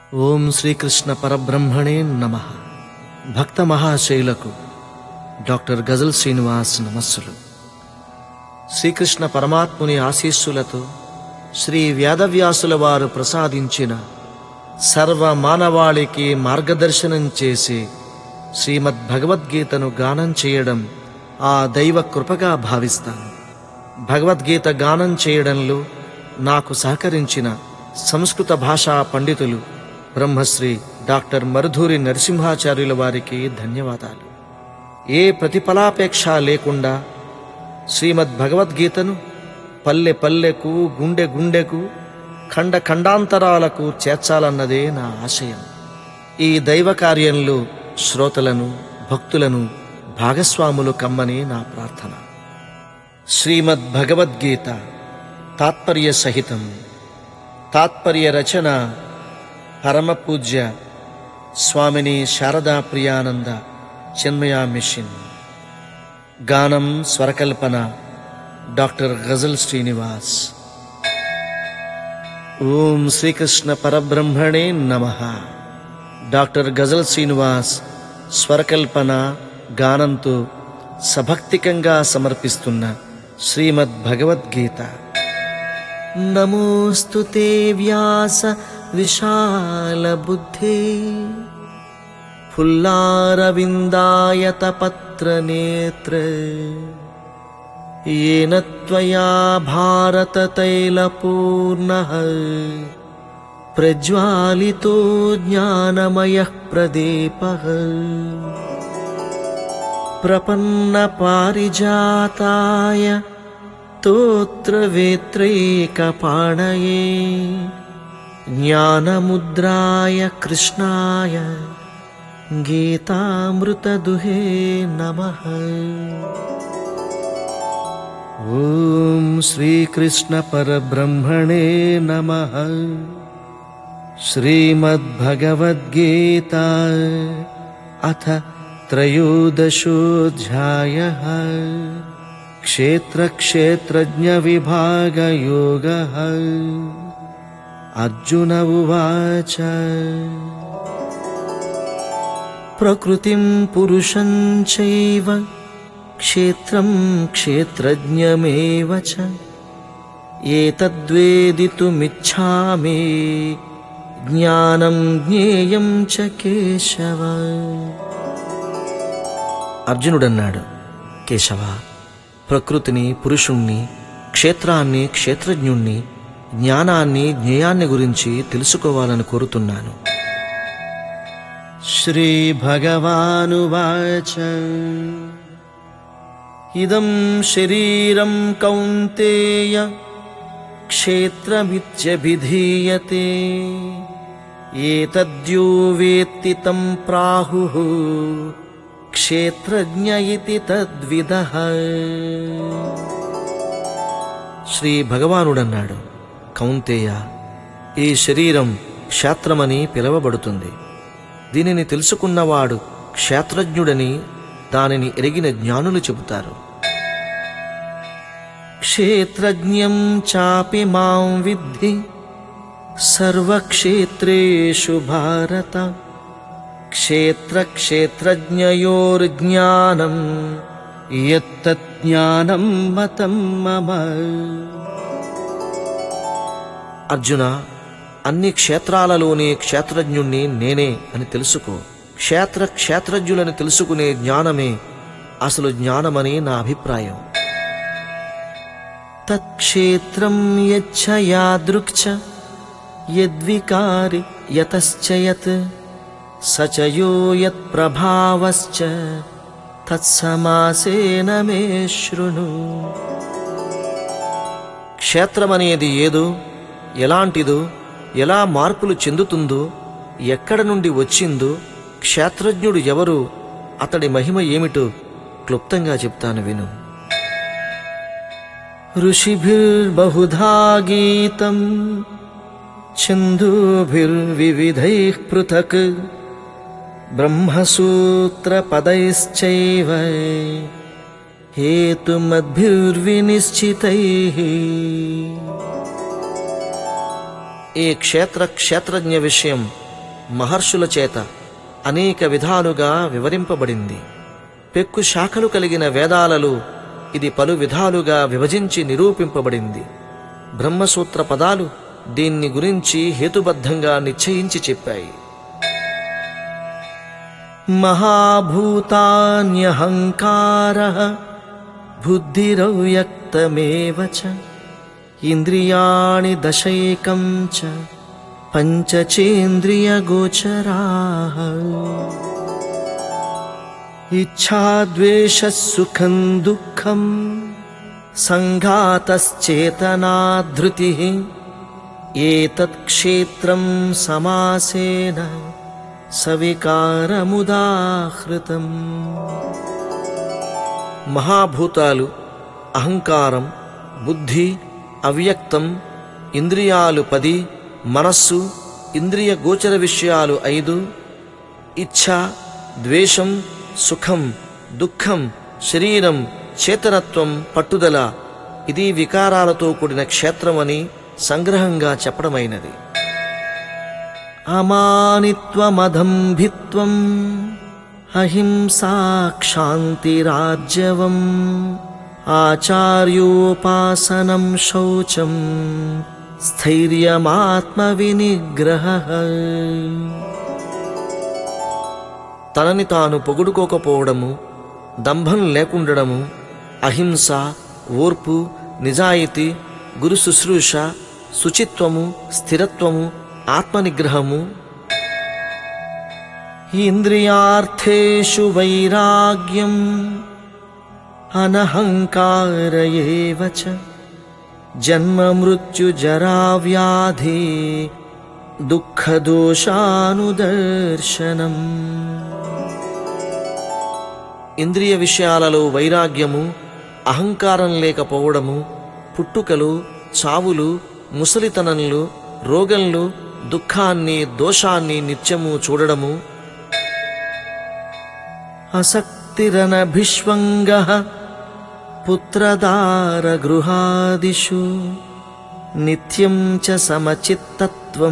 ఓం శ్రీకృష్ణ పరబ్రహ్మణే నమః. భక్త మహాశైలకు డాక్టర్ గజల్ శ్రీనివాస్ నమస్సులు. శ్రీకృష్ణ పరమాత్ముని ఆశీస్సులతో శ్రీ వేదవ్యాసుల వారు ప్రసాదించిన సర్వ మానవాళికి మార్గదర్శనం చేసి శ్రీమద్ భగవద్గీతను గానం చేయడం ఆ దైవ కృపగా భావిస్తాను. భగవద్గీత గానం చేయడంలో నాకు సహకరించిన సంస్కృత భాషా పండితులు బ్రహ్మశ్రీ డాక్టర్ మరుధూరి నరసింహాచార్యుల వారికి ధన్యవాదాలు. ఏ ప్రతిఫలాపేక్ష లేకుండా శ్రీమద్ భగవద్గీతను పల్లె పల్లెకు, గుండె గుండెకు, ఖండ ఖండాంతరాలకు చేర్చాలన్నదే నా ఆశయం. ఈ దైవ కార్యంలో శ్రోతలను, భక్తులను భాగస్వాములు కమ్మని నా ప్రార్థన. శ్రీమద్ భగవద్గీత తాత్పర్య సహితం. తాత్పర్య రచన పరమపూజ్య స్వామిని శారదా ప్రియానంద చిన్మయ మిషన్. గానం స్వరకల్పన డాక్టర్ గజల్ శ్రీనివాస్. ఓం శ్రీకృష్ణ పరబ్రహ్మణే నమః. డాక్టర్ గజల్ శ్రీనివాస్ స్వరకల్పన గానంతో సభక్తికంగా సమర్పిస్తున్న శ్రీమద్ భగవద్గీత. నమోస్తుతే వ్యాస విశాల బుద్ధే ఫుల్లారవిందాయత పత్ర నేత్ర येन त्वया भारत तैलपूर्णः प्रज्वालितो ज्ञानमयः प्रदीपः प्रपन्न पारिजाताय स्तोत्रवेत्रैकपाणये ज्ञानमुद्राय कृष्णाय गीतामृतदुहे नमः. ఓం శ్రీకృష్ణ పరబ్రహ్మణే నమః. శ్రీమద్భగవద్గీత అథ త్రయోదశోऽధ్యాయः. క్షేత్రక్షేత్రజ్ఞ విభాగయోగः. అర్జున ఉవాచ ప్రకృతిం పురుషం చైవ క్షేత్రం క్షేత్రజ్ఞమేవ చ ఏతద్వేదితుమిచ్ఛామి జ్ఞానం జ్ఞేయం చ కేశవ. అర్జునుడన్నాడు, కేశవ, ప్రకృతిని, పురుషుణ్ణి, క్షేత్రాన్ని, క్షేత్రజ్ఞుణ్ణి, జ్ఞానాన్ని, జ్ఞేయాన్ని గురించి తెలుసుకోవాలని కోరుతున్నాను. శ్రీ భగవానువాచ ఇదం శరీరం కౌంతేయ క్షేత్రమిత్యభిధీయతే ఏతద్యో వేత్తి తం ప్రాహుః క్షేత్రజ్ఞ ఇతి తద్విదః. శ్రీ భగవానుడన్నాడు, కౌంతేయ, ఈ శరీరం క్షేత్రమని పిలువబడుతుంది. దీనిని తెలుసుకున్నవాడు క్షేత్రజ్ఞుడని దానిని ఎరిగిన జ్ఞానులు చెబుతారు. క్షేత్రజ్ఞం చాపి మాం విద్ధి సర్వక్షేత్రేషు భారత క్షేత్రక్షేత్రజ్ఞయోర్జ్ఞానం యత్తజ్ఞానం మతం మమ. అర్జున, అన్ని క్షేత్రాలలోని క్షేత్రజ్ఞుణ్ణి నేనే అని తెలుసుకో. క్షేత్రజ్ఞులను తెలుసుకునే జ్ఞానమే అసలు జ్ఞానమని నా అభిప్రాయం. తత్క్షేత్రం యచ్చ యాదృక్చ యద్వికారి యతశ్చ యత్ సచ యో యత్ ప్రభావశ్చ తత్సమాసేన మే శృణు. క్షేత్రమనేది ఏదో, ఎలాంటిదో, ఎలా మార్పులు చెందుతుందో, ఎక్కడ నుండి వచ్చిందో, క్షేత్రజ్ఞుడు ఎవరు, అతడి మహిమ ఏమిటో క్లుప్తంగా చెప్తాను విను. ఋషిభిర్బహుధా గీతం ఛందోభిర్వివిధైః పృథక్ బ్రహ్మసూత్రపదైశ్చైవ హేతుమద్భిర్వినిశ్చితైః. ఈ క్షేత్రజ్ఞ విషయం మహర్షుల చేత అనేక విధాలుగా వివరింపబడింది. పెక్కు శాఖలు కలిగిన వేదాలలో ఇది పలు విధాలుగా విభజించి నిరూపింపబడింది. బ్రహ్మసూత్ర పదాలు దీన్ని గురించి హేతుబద్ధంగా నిశ్చయించి చెప్పాయి. మహాభూతాన్యహంకారః బుద్ధిరవ్యక్తమేవ చ ఇంద్రియాణి దశైకం చ పంచచేంద్రియగోచరాః ఇచ్ఛాద్వేషः సుఖం దుఃఖం సంఘాతశ్చేతనాధృతిః ఏతత్ క్షేత్రం సమాసేన సవికారముదాహృతం. మహాభూతాలు అహంకారం, బుద్ధి, అవ్యక్తం, ఇంద్రియాలు 10, మనస్సు, ఇంద్రియ గోచర విషయాలు 5, ఇచ్ఛ, ద్వేషం, సుఖం, దుఃఖం, శరీరం, చేతనత్వం, పట్టుదల ఇది వికారాలతో కూడిన క్షేత్రమని సంగ్రహంగా చెప్పడమైనది. అమానిత్వమదంభిత్వం అహింసా క్షాంతిరార్జవం ఆచార్యోపాసనం శౌచం స్థైర్యమాత్మవినిగ్రహః. తనని తాను పొగుడుకోకపోవడము, దంభం లేకుండడము, అహింస, ఓర్పు, నిజాయితీ, గురు శుశ్రూష, శుచిత్వము, స్థిరత్వము, ఆత్మనిగ్రహము. ఇంద్రియార్థేషు వైరాగ్యం అనహంకార ఏవ చ జన్మ మృత్యు జరా వ్యాధి దుఃఖదోషానుదర్శనం. ఇంద్రియ విషయాలలో వైరాగ్యము, అహంకారం లేకపోవడము, పుట్టుకలు, చావులు, ముసలితనంలు, రోగంలు, దుఃఖాన్ని, దోషాన్ని నిత్యము చూడడము. అసక్తిరనభిష్వంగః పుత్రదార గృహాదిషు నిత్యం చ సమచిత్తత్వం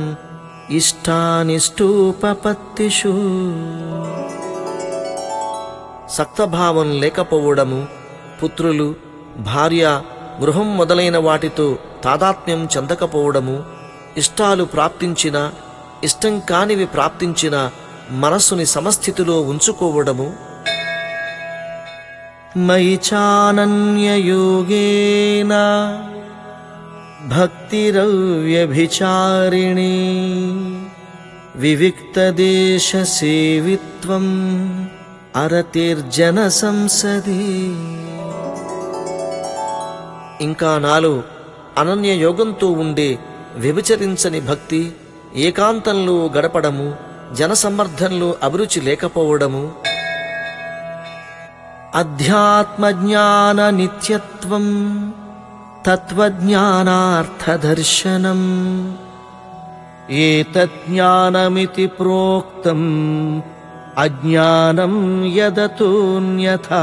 ఇష్టానిష్టోపపత్తిషు. సక్తభావం లేకపోవడము, పుత్రులు, భార్య, గృహం మొదలైన వాటితో తాదాత్మ్యం చెందకపోవడము, ఇష్టాలు ప్రాప్తించిన, ఇష్టం కానివి ప్రాప్తించిన మనస్సుని సమస్థితిలో ఉంచుకోవడము. మయి చానన్యయోగేన భక్తిరవ్యభిచారిణీ వివిక్తదేశ సేవిత్వం అరతిర్జన సంసది. ఇంకా నాలో అనన్య యోగంతో ఉండే వ్యభిచరించని భక్తి, ఏకాంతంలో గడపడము, జనసమ్మర్ధంలో అభిరుచి లేకపోవడము. అధ్యాత్మజ్ఞాన నిత్యత్వం తత్వజ్ఞానార్థదర్శనం ఏతజ్ఞానమితి ప్రోక్తం అజ్ఞానం యదతోన్యథా.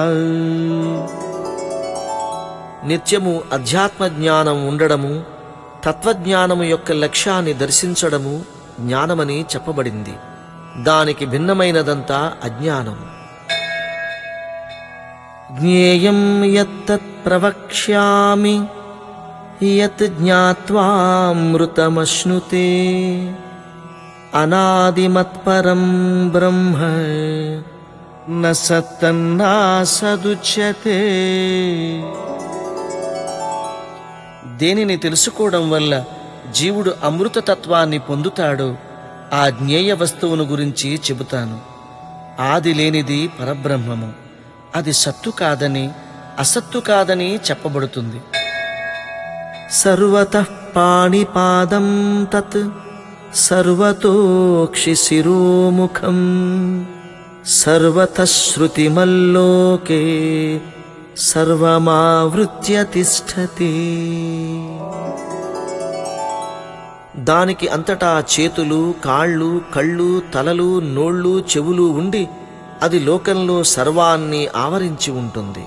నిత్యము అధ్యాత్మ జ్ఞానం ఉండడము, తత్వజ్ఞానము యొక్క లక్ష్యాన్ని దర్శించడము జ్ఞానమని చెప్పబడింది. దానికి భిన్నమైనదంతా అజ్ఞానము. జ్ఞేయం యత్తత్ ప్రవక్ష్యామి యత్ జ్ఞాత్వామృతమశ్నుతే అనాదిమత్పరం బ్రహ్మ న సత్తన్నాసదుచ్యతే. దేనిని తెలుసుకోవడం వల్ల జీవుడు అమృతతత్వాన్ని పొందుతాడో ఆ జ్ఞేయ వస్తువును గురించి చెబుతాను. ఆది లేనిది పరబ్రహ్మము. అది సత్తు కాదని, అసత్తు కాదని చెప్పబడుతుంది. సర్వతః పాణిపాదం తత్ సర్వతోక్షిశిరోముఖం సర్వతః శృతిమల్లోకే సర్వమావృత్య తిష్ఠతి. దానికి అంతటా చేతులు, కాళ్ళు, కళ్ళు, తలలు, నోళ్ళు, చెవులు ఉండి అది లోకంలో సర్వాన్ని ఆవరించి ఉంటుంది.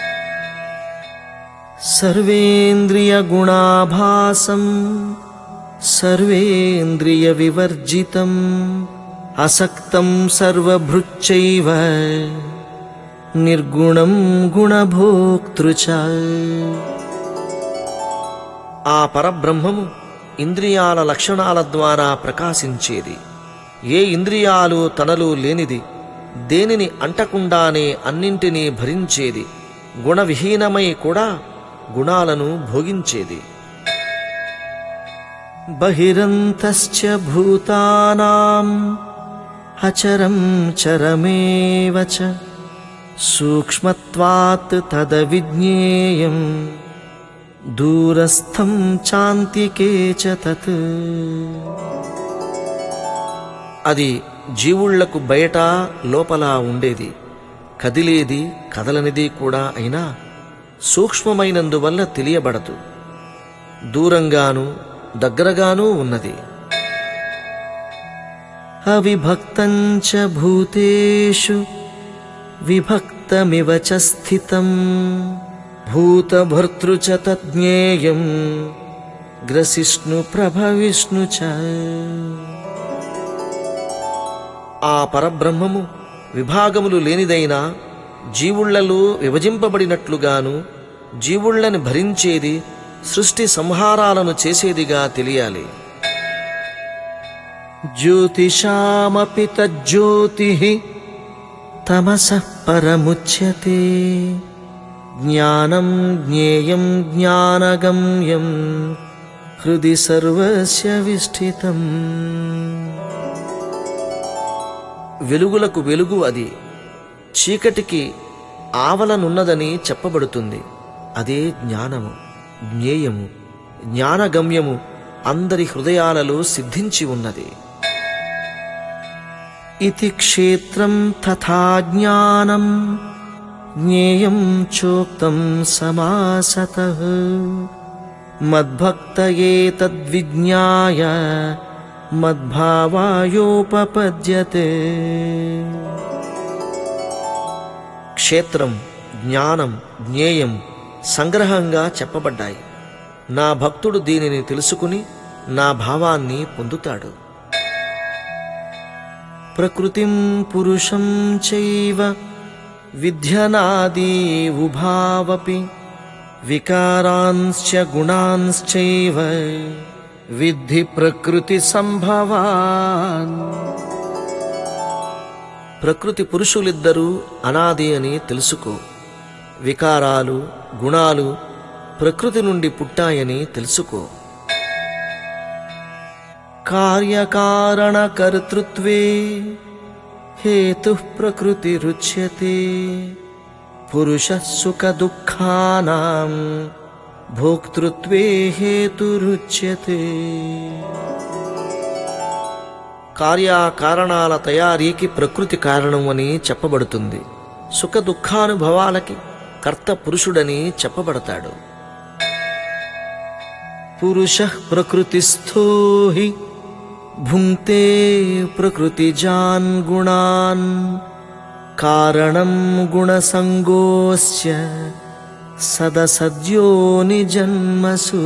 సర్వేంద్రియ గుణాభాసం సర్వేంద్రియ వివర్జితం అసక్తం సర్వభృచ్చైవ నిర్గుణం గుణభోక్తృ చ. ఆ పరబ్రహ్మము ఇంద్రియాల లక్షణాల ద్వారా ప్రకాశించేది. ఏ ఇంద్రియాలు తనలో లేనిది, దేనిని అంటకుండానే అన్నింటినీ భరించేది, గుణవిహీనమై కూడా గుణాలను భోగించేది. బహిరంతశ్చ భూతానాం అచరం చరమేవ చ సూక్ష్మత్వాత్ తదవిజ్ఞేయం దూరస్థం చాంతికే చ తత్. అది జీవుళ్లకు బయట లోపల ఉండేది, కదిలేది కదలనిది కూడా అయినా సూక్ష్మమైనందువల్ల తెలియబడదు, దూరంగానూ దగ్గరగానూ ఉన్నది. అవిభక్తంచ భూతేషు విభక్తమివ చ స్థితం భూతభర్తృ చ తజ్ఞేయం గ్రసిష్ణు ప్రభవిష్ణు చ. ఆ పరబ్రహ్మము విభాగములు లేనిదైనా జీవుళ్లలో విభజింపబడినట్లుగాను జీవుళ్లను భరించేది, సృష్టి సంహారాలను చేసేదిగా తెలియాలి. జ్యోతిషామపి తజ్జ్యోతిః తమసః పరముచ్యతే జ్ఞానం జ్ఞేయం జ్ఞానగమ్యం హృది సర్వస్య విష్ఠితం. వెలుగులకు వెలుగు అది, చీకటికి ఆవలనున్నదని చెప్పబడుతుంది. అదే జ్ఞానము, జ్ఞేయము, జ్ఞానగమ్యము అందరి హృదయాలలో సిద్ధించి ఉన్నది. ఇతి క్షేత్రం తథా జ్ఞానం జ్ఞేయం చోక్తం సమాసతః మద్భక్తయే తద్విజ్ఞాయ మద్భావాయోపపద్యతే. క్షేత్రం, జ్ఞానం, జ్ఞేయం సంగ్రహంగా చెప్పబడ్డాయి. నా భక్తుడు దీనిని తెలుసుకుని నా భావాన్ని పొందుతాడు. ప్రకృతిం పురుషం చైవ విద్యనాదీ ఉభావపి వికారాంశ్చ గుణాంశ్చైవ విద్ధి ప్రకృతి సంభవాన్. ప్రకృతి పురుషులిద్దరూ అనాది అని తెలుసుకో. వికారాలు, గుణాలు ప్రకృతి నుండి పుట్టాయని తెలుసుకో. కార్యకారణ కర్తృత్వే హేతుః ప్రకృతిరుచ్యతే పురుషః సుఖ దుఃఖానాం భోక్తృత్వే హేతురుచ్యతే. కార్యకారణాల తయారీకి ప్రకృతి కారణం అని చెప్పబడుతుంది. సుఖ దుఃఖానుభవాలకి కర్త పురుషుడని చెప్పబడతాడు. పురుషః ప్రకృతిస్థో హి భుంక్తే ప్రకృతిజాన్ గుణాన్ కారణం గుణసంగోస్య సదసద్యోని జన్మసు.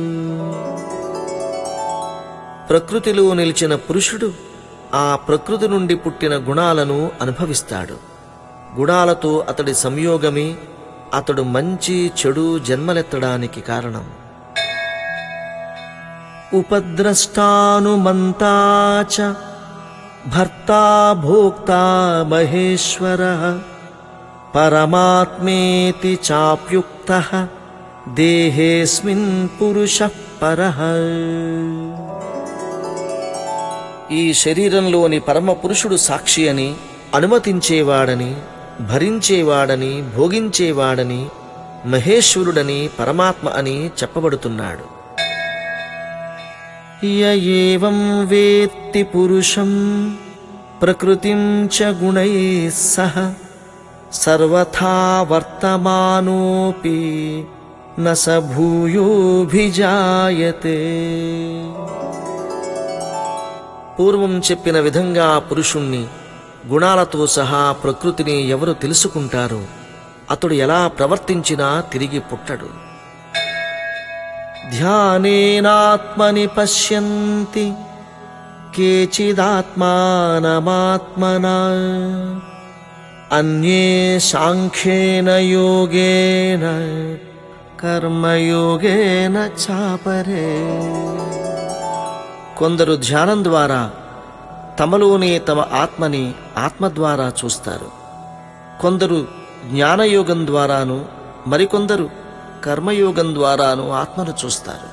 ప్రకృతిలో నిలిచిన పురుషుడు ఆ ప్రకృతి నుండి పుట్టిన గుణాలను అనుభవిస్తాడు. గుణాలతో అతడి సంయోగమే అతడు మంచి చెడు జన్మలెత్తడానికి కారణం. ఉపద్రష్టానుమంతా చ భర్తా భోక్తా మహేశ్వరః పరమాత్మేతి చాప్యుక్తః దేహేస్మిన్ పురుషః పరః. ఈ శరీరంలోని పరమపురుషుడు సాక్షి అని, అనుమతించేవాడని, భరించేవాడని, భోగించేవాడని, మహేశ్వరుడని, పరమాత్మ అని చెప్పబడుతున్నాడు. య ఏవం వేత్తి పురుషం ప్రకృతిం చ గుణైః సహ సర్వథా వర్తమానోపి న స భూయోభిజాయతే. పూర్వం చెప్పిన విధంగా పురుషుణ్ణి, గుణాలతో సహా ప్రకృతిని ఎవరు తెలుసుకుంటారో అతడు ఎలా ప్రవర్తించినా తిరిగి పుట్టడు. ధ్యానేనాత్మని పశ్యంతి కేచిదాత్మానమాత్మనా అన్యే సాంఖ్యేన యోగేన కర్మయోగేన చాపరే. కొందరు ధ్యానం ద్వారా తమలోనే తమ ఆత్మని ఆత్మ ద్వారా చూస్తారు. కొందరు జ్ఞానయోగం ద్వారాను, మరికొందరు కర్మయోగం ద్వారాను ఆత్మను చూస్తారు.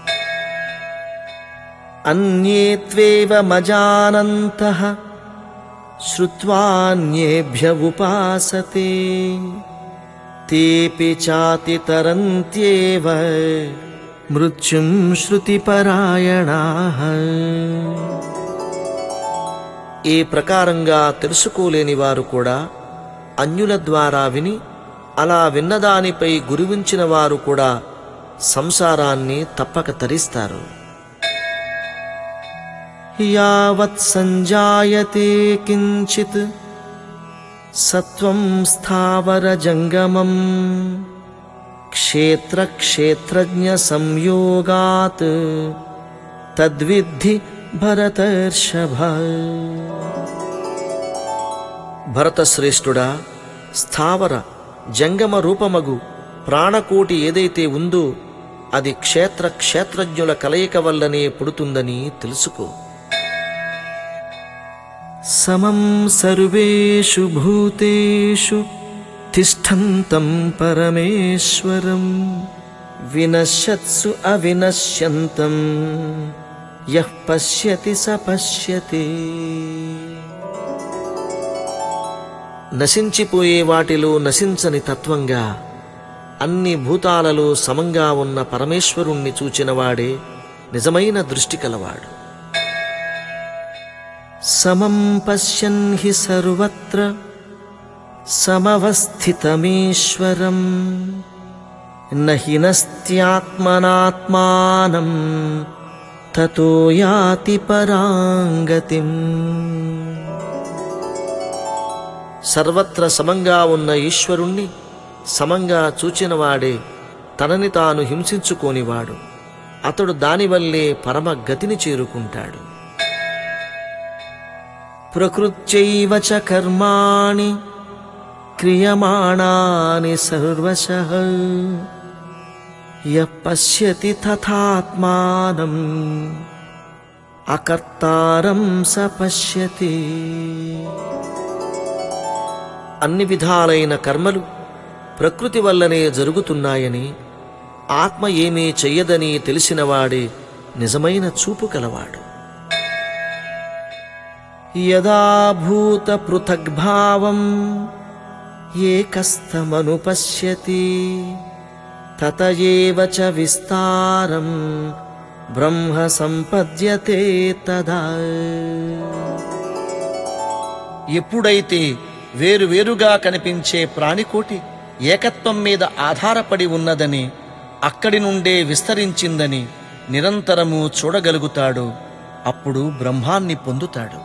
అన్యే త్వేవమజానంతః శ్రుత్వాన్యేభ్య ఉపాసతే తేపి చాతితరంత్యేవ మృత్యుం శృతిపరాయణాః. ఈ ప్రకారంగా తెలుసుకోలేని వారు కూడా అన్యుల ద్వారా విని, అలా విన్నదానిపై గురివించిన వారు కూడా సంసారాన్ని తప్పక తరిస్తారు. యావత్ సంజాయతే కించిత్ సత్వం స్థావర జంగమం క్షేత్ర క్షేత్రజ్ఞ సంయోగాత్ తద్విద్ధి భరతర్షభ. భరతశ్రేష్ఠుడా, స్థావర జంగమ రూపమగు ప్రాణకోటి ఏదైతే ఉందో అది క్షేత్ర క్షేత్రజ్ఞుల కలయిక వల్లనే పుడుతుందని తెలుసుకో. సమం సర్వేషు భూతేషు తిష్టంతం పరమేశ్వరం వినశ్యత్సు అవినశ్యంతం యః పశ్యతి స పశ్యతి. నశించిపోయే వాటిలో నశించని తత్వంగా అన్ని భూతాలలో సమంగా ఉన్న పరమేశ్వరుణ్ణి చూచినవాడే నిజమైన దృష్టి కలవాడు. సమం పశ్యన్ హి సర్వత్ర సమవస్థితమీశ్వరం నహి నస్త్యాత్మనాత్మానం తతో యాతి పరాంగతిం. సర్వత్ర సమంగా ఉన్న ఈశ్వరుణ్ణి సమంగా చూచినవాడే తనని తాను హింసించుకోనివాడు. అతడు దానివల్లే పరమ గతిని చేరుకుంటాడు. ప్రకృత్యైవ చ కర్మాణి క్రియమాణాని సర్వశః యః పశ్యతి తథాత్మానం అకర్తారం స పశ్యతి. అన్ని విధాలైన కర్మలు ప్రకృతి వల్లనే జరుగుతున్నాయని, ఆత్మ ఏమీ చెయ్యదని తెలిసినవాడే నిజమైన చూపు కలవాడు. యదా భూత పృథగ్భావం ఏకస్థమనుపశ్యతి తత ఏవ చ విస్తారం బ్రహ్మ సంపద్యతే తదా. ఎప్పుడైతే వేరువేరుగా కనిపించే ప్రాణికోటి ఏకత్వం మీద ఆధారపడి ఉన్నదని, అక్కడి నుండే విస్తరించిందని నిరంతరము చూడగలుగుతాడో అప్పుడు బ్రహ్మాన్ని పొందుతాడు.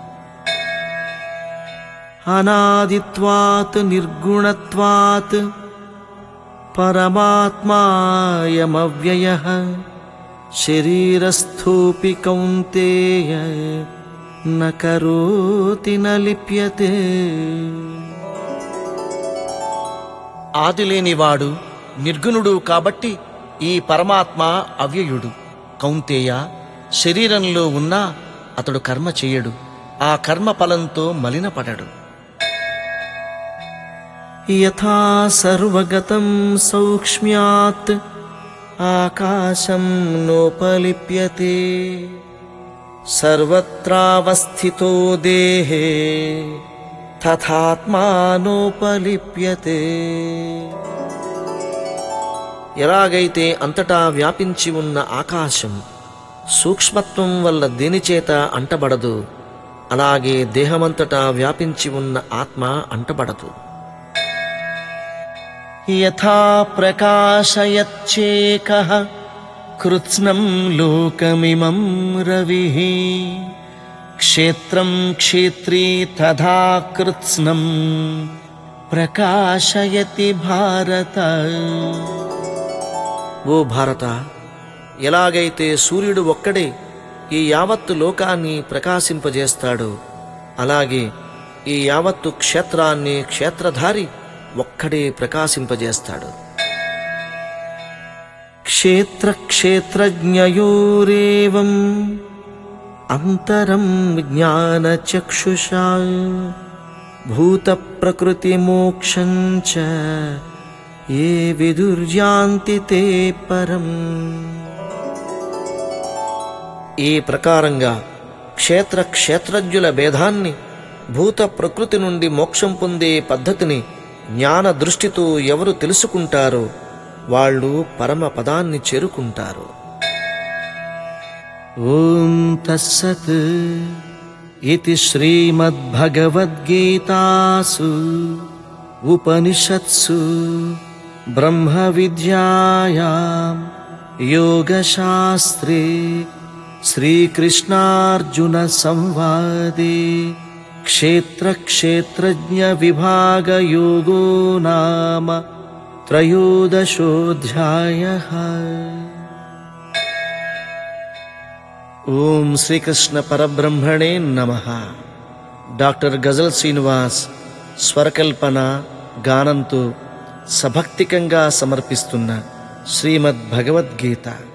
అనాదిత్వాత్ నిర్గుణత్వాత్ పరమాత్మాయమవ్యయః శరీరస్థోపి కౌంతేయ న కరోతి న లిప్యతే. ఆదిలేనివాడు నిర్గుణుడు కాబట్టి ఈ పరమాత్మ అవ్యయుడు. కౌంతేయ, శరీరంలో ఉన్నా అతడు కర్మ చెయ్యడు. ఆ కర్మ ఫలంతో మలినపడడు. యథా సర్వగతం సౌక్ష్మ్యాత్ ఆకాశం నోపలిప్యతే సర్వత్రావస్థితో దేహే తథాత్మానోపలిప్యతే. ఎలాగైతే అంతటా వ్యాపించి ఉన్న ఆకాశం సూక్ష్మత్వం వల్ల దేనిచేత అంటబడదు, అలాగే దేహమంతటా వ్యాపించి ఉన్న ఆత్మ అంటబడదు. యథా ప్రకాశయచ్చేకః కృత్స్నం లోకమిమం రవిః క్షేత్రం క్షేత్రీ తథా కృత్స్నం ప్రకాశయతి భారత. ఓ భారత, ఎలాగైతే సూర్యుడు ఒక్కడే ఈ యావత్తు లోకాన్ని ప్రకాశింపజేస్తాడో, అలాగే ఈ యావత్తు క్షేత్రాన్ని క్షేత్రధారి ఒక్కడే ప్రకాశింపజేస్తాడు. క్షేత్రజ్ఞయోరేవం అంతరం జ్ఞానచక్షుషా భూత ప్రకృతి మోక్షం చ ఏ విదుర్యాంతి తే పరం. ఈ ప్రకారంగా క్షేత్రజ్ఞుల భేదాన్ని, భూత ప్రకృతి నుండి మోక్షం పొందే పద్ధతిని జ్ఞాన దృష్టితో ఎవరు తెలుసుకుంటారో వాళ్ళు పరమ పదాన్ని చేరుకుంటారు. ఓం తస్సత్ ఇతి శ్రీమద్భగవద్గీతాసు ఉపనిషత్సు బ్రహ్మ విద్యాయాం యోగశాస్త్రే శ్రీకృష్ణార్జున సంవాదే క్షేత్రజ్ఞ విభాగ యోగో నామ త్రయోదశోऽధ్యాయః. ఓం శ్రీకృష్ణ పరబ్రహ్మణే నమః. డాక్టర్ గజల్ శ్రీనివాస్ స్వరకల్పన గానంతో సభక్తికంగా సమర్పిస్తున్న శ్రీమద్భగవద్గీత.